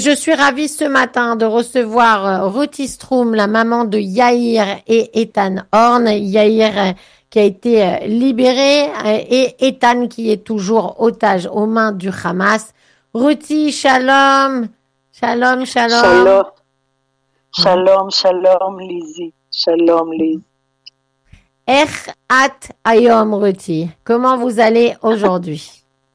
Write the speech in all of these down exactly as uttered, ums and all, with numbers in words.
Je suis ravie ce matin de recevoir Ruti Stroum, la maman de Yair et Ethan Horn. Yair qui a été libéré et Ethan qui est toujours otage aux mains du Hamas. Ruti, shalom, shalom, shalom. Shalom, shalom, shalom, Lizzie, shalom, Liz. Ech at ayom, Ruti. Comment vous allez aujourd'hui?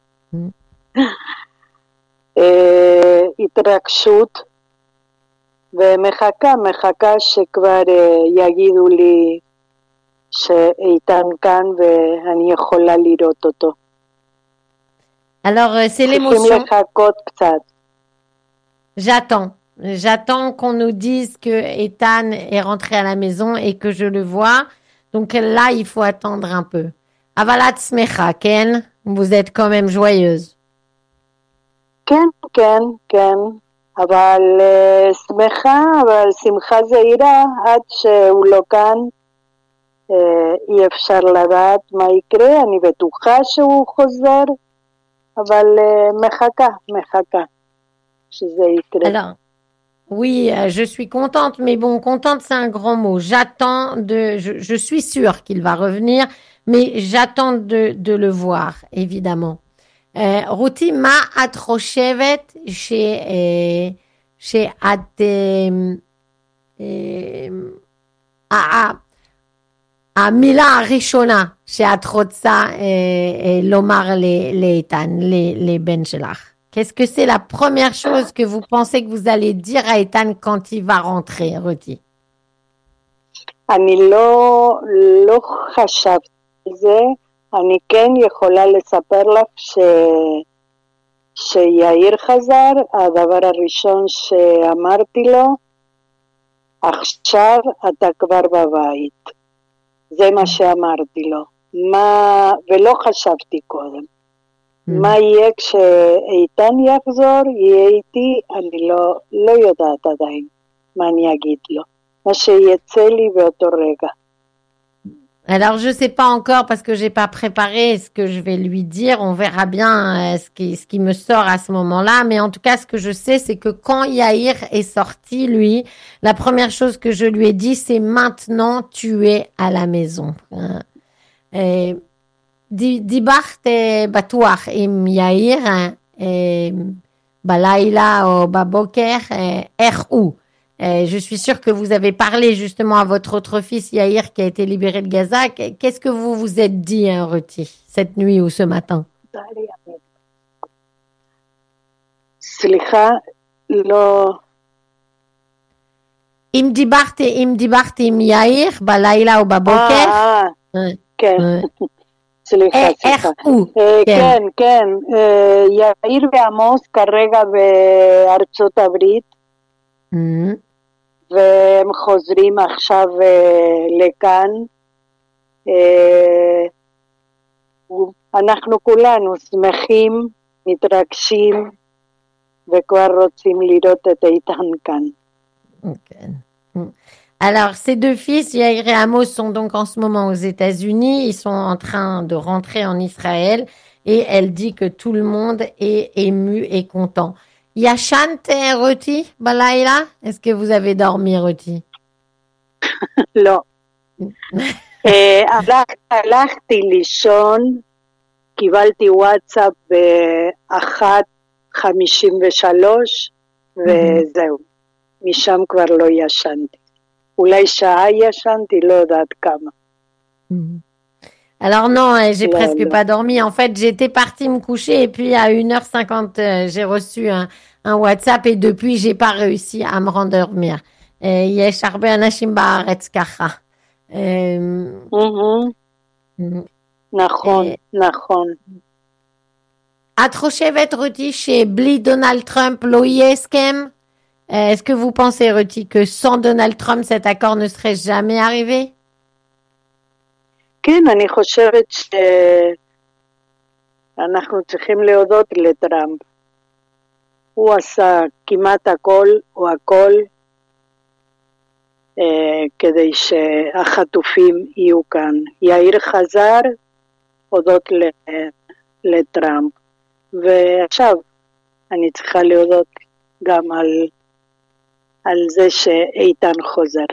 התרגשות ומחכה, מחכה שכבר יגידו לי שאיתן כאן ואני יכולה לראות אותו. Alors, c'est l'émotion. צריכים לחכות קצת. J'attends. J'attends qu'on nous dise que Ethan est rentré à la maison et que je le vois. Donc là, il faut attendre un peu. Avalat smecha, Ken, vous êtes quand même joyeuse. כן, כן, כן, אבל שמחה, אבל שמחה זהירה, עד שהוא לא כאן, אי אפשר לדעת מה יקרה, אני בטוחה שהוא חוזר, אבל מחכה, מחכה, שזה יקרה. Alors, oui, je suis contente, mais bon, contente, c'est un grand mot. J'attends de, je, je suis sûre qu'il va revenir, mais j'attends de, de le voir, évidemment. רותי, מה את חושבת ש... שאת... המילה הראשונה שאת רוצה לומר לאיתן, לבן שלך? Qu'est-ce que c'est la première chose que vous pensez que vous allez dire à Ethan quand il va rentrer, רותי? אני לא, לא חשבתי על זה. אני כן יכולה לספר לך ש... שיאיר חזר, הדבר הראשון שאמרתי לו, עכשיו אתה כבר בבית. זה מה שאמרתי לו. מה... ולא חשבתי קודם. מה יהיה כשאיתן יחזור, יהיה איתי, אני לא, לא יודעת עדיין מה אני אגיד לו. מה שיצא לי באותו רגע. Alors, je sais pas encore parce que j'ai pas préparé ce que je vais lui dire. On verra bien euh, ce qui, ce qui me sort à ce moment-là. Mais en tout cas, ce que je sais, c'est que quand Yair est sorti, lui, la première chose que je lui ai dit, c'est maintenant tu es à la maison. דיברת בטוח עם יאיר בלילה או בבוקר, איך הוא? Euh, je suis sûre que vous avez parlé justement à votre autre fils Yair qui a été libéré de Gaza. Qu'est-ce que vous vous êtes dit, hein, Ruti, cette nuit ou ce matin? סליחה, לא... אם דיברת, אם דיברת עם יאיר בלילה או בבוקר? אה, כן. סליחה, סליחה. איך הוא? כן, כן. יאיר ועמוס כרגע בארצות הברית. והם חוזרים עכשיו לכאן. אנחנו כולנו שמחים, מתרגשים, וכבר רוצים לראות את איתן כאן. Okay. Alors, ces deux fils, Yair et Amos, sont donc en ce moment aux États-Unis. Ils sont en train de rentrer en Israël et elle dit que tout le monde est ému et content. ישנת, רותי, בלילה? Est-ce que vous avez dormi, רותי? לא. הלכתי לישון, קיבלתי וואטסאפ באחת חמישים ושלוש, וזהו. משם כבר לא ישנתי. אולי שעה ישנתי, לא יודעת כמה. Alors non, j'ai là, presque là. pas dormi. En fait, j'étais partie me coucher et puis à une heure cinquante, euh, j'ai reçu un, un WhatsApp et depuis, j'ai pas réussi à me rendormir. יש הרבה אנשים בארץ ככה. נכון, נכון. את חושבת, רותי, שבלי דונלד טראמפ לא יהיה הסכם? Est-ce que vous pensez, Ruti, que sans Donald Trump, cet accord ne serait jamais arrivé? כן, אני חושבת שאנחנו צריכים להודות לטראמפ. הוא עשה כמעט הכל או הכל אה, כדי שהחטופים יהיו כאן. יאיר חזר הודות לטראמפ. ועכשיו אני צריכה להודות גם על, על זה שאיתן חוזר.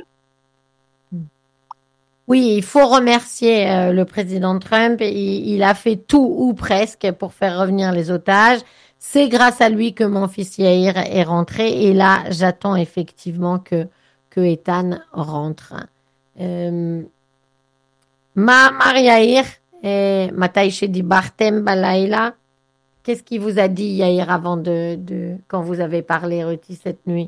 Oui, il faut remercier euh, le président Trump. Il, il a fait tout ou presque pour faire revenir les otages. C'est grâce à lui que mon fils Yair est rentré. Et là, j'attends effectivement que, que Ethan rentre. Euh, Ma Mar Yair, euh, Matai Shedibartem Balaïla, qu'est-ce qu'il vous a dit Yair avant de, de quand vous avez parlé Ruti cette nuit?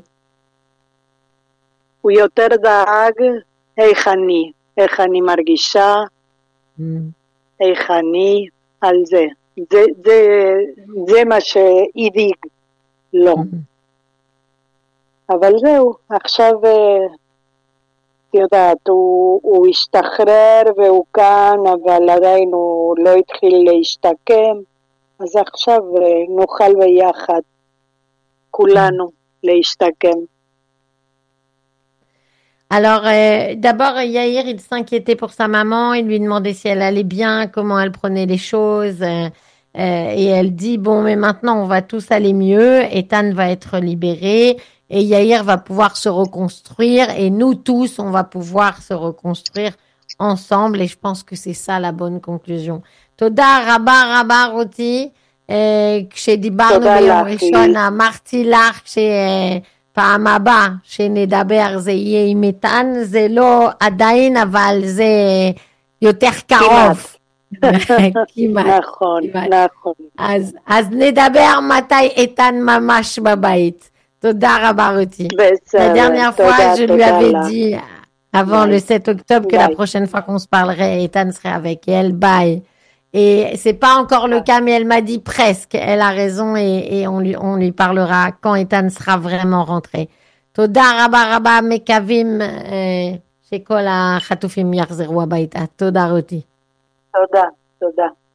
הוא יותר דאג איך אני, איך אני מרגישה, איך אני, על זה. זה, זה, זה מה שהדאיג לו. אבל זהו, עכשיו, את יודעת, הוא, הוא השתחרר והוא כאן, אבל עדיין הוא לא התחיל להשתקם, אז עכשיו נוכל ביחד, כולנו, להשתקם. Alors, euh, d'abord, Yair, il s'inquiétait pour sa maman, il lui demandait si elle allait bien, comment elle prenait les choses, euh, euh, et elle dit, bon, mais maintenant, on va tous aller mieux, Ethan va être libéré, et Yair va pouvoir se reconstruire, et nous tous, on va pouvoir se reconstruire ensemble, et je pense que c'est ça la bonne conclusion. Toda raba raba רותי, כשדיברנו ביום ראשון, אמרתי לך ש... פעם הבאה שנדבר זה יהיה עם איתן, זה לא עדיין, אבל זה יותר קרוב. כמעט. נכון, נכון. אז, אז נדבר מתי איתן ממש בבית. תודה רבה רותי. בסדר, La dernière תודה, fois, je lui תודה avais לה. dit avant Bye. le sept octobre que Bye. la prochaine fois qu'on se parlerait, Ethan serait avec elle. Bye. Et c'est pas encore le cas, mais elle m'a dit presque. Elle a raison et, et on lui, on lui parlera quand Ethan sera vraiment rentré. תודה רבה רבה, מקווים אה, שכל החטופים יחזרו הביתה. תודה רותי. תודה, תודה.